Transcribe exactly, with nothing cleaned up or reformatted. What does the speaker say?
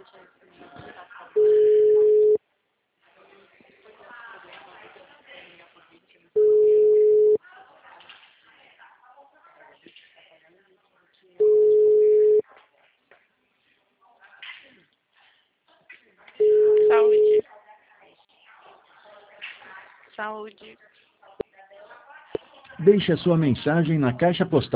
Saúde. Saúde. Deixe a sua mensagem na caixa postal.